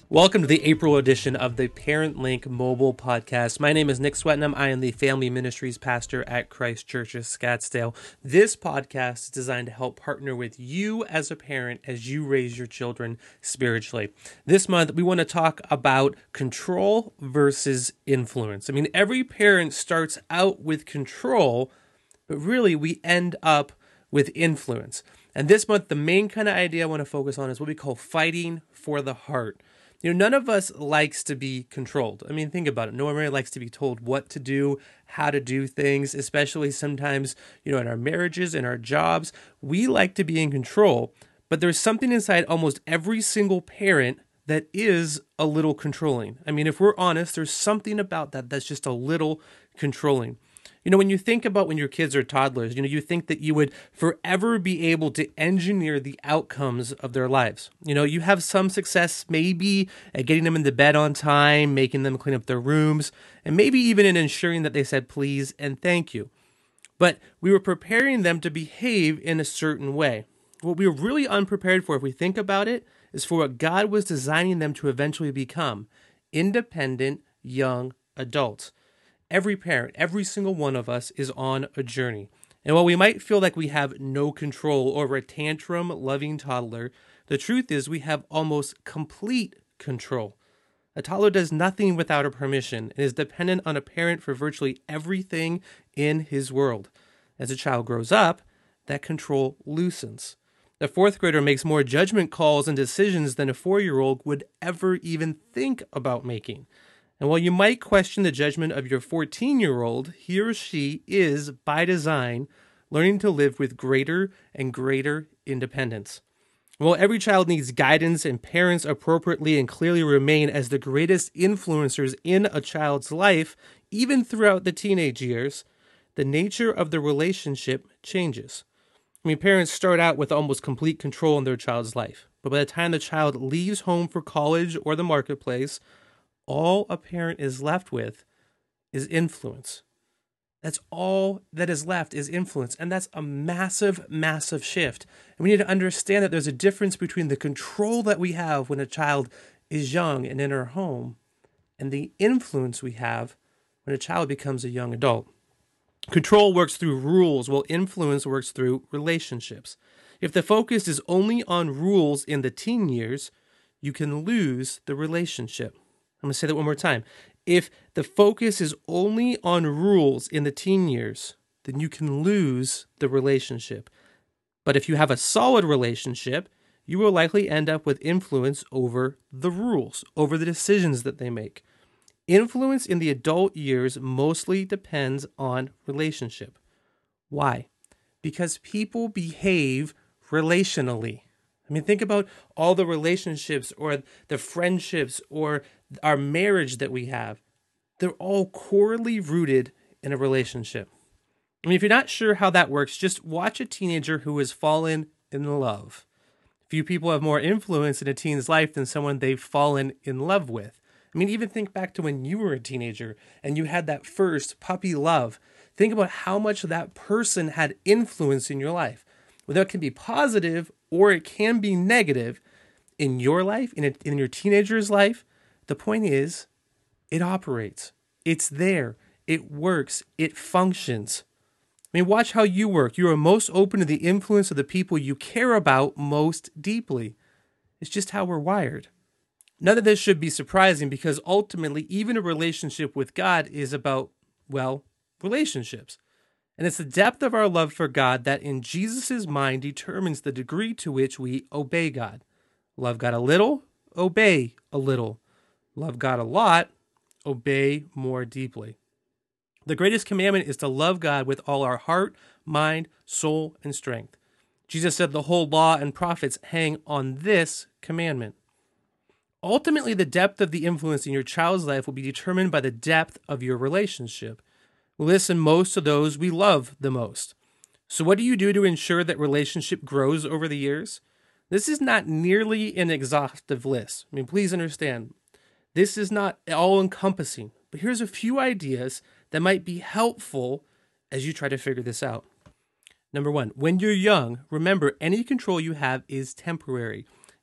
Welcome to the April edition of the Parent Link mobile podcast. My name is Nick Swetnam. I am the Family Ministries pastor at Christ Church of Scottsdale. This podcast is designed to help partner with you as a parent as you raise your children spiritually. This month, we want to talk about control versus influence. I mean, every parent starts out with control, but really we end up with influence. And this month, the main kind of idea I want to focus on is what we call fighting for the heart. You know, none of us likes to be controlled. I mean, think about it. No one really likes to be told what to do, how to do things, especially sometimes, in our marriages, in our jobs. We like to be in control, but there's something inside almost every single parent that is a little controlling. I mean, if we're honest, there's something about that that's just a little controlling. When you think about when your kids are toddlers, you think that you would forever be able to engineer the outcomes of their lives. You have some success maybe at getting them into bed on time, making them clean up their rooms, and maybe even in ensuring that they said please and thank you. But we were preparing them to behave in a certain way. What we were really unprepared for, if we think about it, is for what God was designing them to eventually become: independent young adults. Every parent, every single one of us is on a journey. And while we might feel like we have no control over a tantrum-loving toddler, the truth is we have almost complete control. A toddler does nothing without our permission and is dependent on a parent for virtually everything in his world. As a child grows up, that control loosens. The fourth grader makes more judgment calls and decisions than a 4-year-old would ever even think about making. And while you might question the judgment of your 14-year-old, he or she is, by design, learning to live with greater and greater independence. While every child needs guidance and parents appropriately and clearly remain as the greatest influencers in a child's life, even throughout the teenage years, the nature of the relationship changes. Parents start out with almost complete control in their child's life, but by the time the child leaves home for college or the marketplace, all a parent is left with is influence. That's all that is left is influence. And that's a massive, massive shift. And we need to understand that there's a difference between the control that we have when a child is young and in our home and the influence we have when a child becomes a young adult. Control works through rules, while influence works through relationships. If the focus is only on rules in the teen years, you can lose the relationship. I'm going to say that one more time. If the focus is only on rules in the teen years, then you can lose the relationship. But if you have a solid relationship, you will likely end up with influence over the rules, over the decisions that they make. Influence in the adult years mostly depends on relationship. Why? Because people behave relationally. Think about all the relationships or the friendships or our marriage that we have. They're all corely rooted in a relationship. If you're not sure how that works, just watch a teenager who has fallen in love. Few people have more influence in a teen's life than someone they've fallen in love with. Even think back to when you were a teenager and you had that first puppy love. Think about how much that person had influence in your life. Whether it can be positive or it can be negative in your life, in your teenager's life, the point is, it operates. It's there. It works. It functions. Watch how you work. You are most open to the influence of the people you care about most deeply. It's just how we're wired. None of this should be surprising because ultimately, even a relationship with God is about, relationships. And it's the depth of our love for God that in Jesus' mind determines the degree to which we obey God. Love God a little, obey a little. Love God a lot, obey more deeply. The greatest commandment is to love God with all our heart, mind, soul, and strength. Jesus said the whole law and prophets hang on this commandment. Ultimately, the depth of the influence in your child's life will be determined by the depth of your relationship. We listen most to those we love the most. So what do you do to ensure that relationship grows over the years? This is not nearly an exhaustive list. Please understand, this is not all-encompassing, but here's a few ideas that might be helpful as you try to figure this out. Number one, when you're young, remember any control you have is temporary.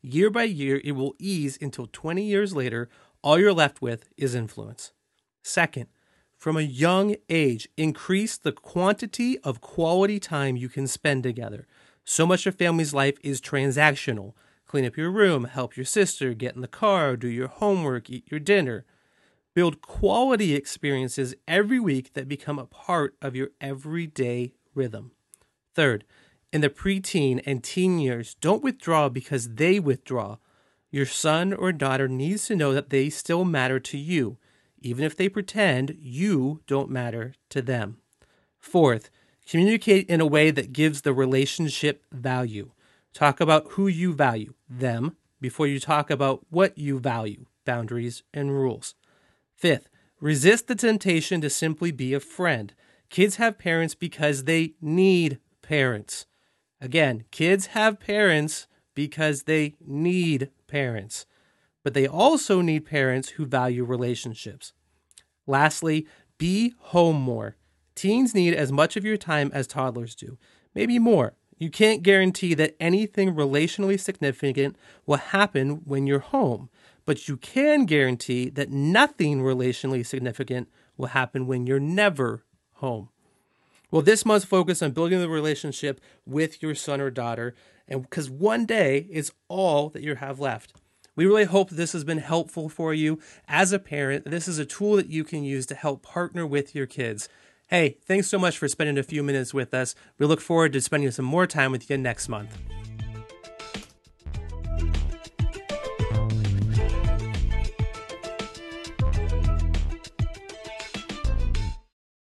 Year by year, it will ease until 20 years later, all you're left with is influence. Second, from a young age, increase the quantity of quality time you can spend together. So much of family's life is transactional. Clean up your room, help your sister, get in the car, do your homework, eat your dinner. Build quality experiences every week that become a part of your everyday rhythm. Third, in the preteen and teen years, don't withdraw because they withdraw. Your son or daughter needs to know that they still matter to you, even if they pretend you don't matter to them. Fourth, communicate in a way that gives the relationship value. Talk about who you value, them, before you talk about what you value, boundaries and rules. Fifth, resist the temptation to simply be a friend. Kids have parents because they need parents. Again, kids have parents because they need parents, but they also need parents who value relationships. Lastly, be home more. Teens need as much of your time as toddlers do, maybe more. You can't guarantee that anything relationally significant will happen when you're home, but you can guarantee that nothing relationally significant will happen when you're never home. Well, this month's focus on building the relationship with your son or daughter, and because one day is all that you have left. We really hope this has been helpful for you as a parent. This is a tool that you can use to help partner with your kids. Hey, thanks so much for spending a few minutes with us. We look forward to spending some more time with you next month.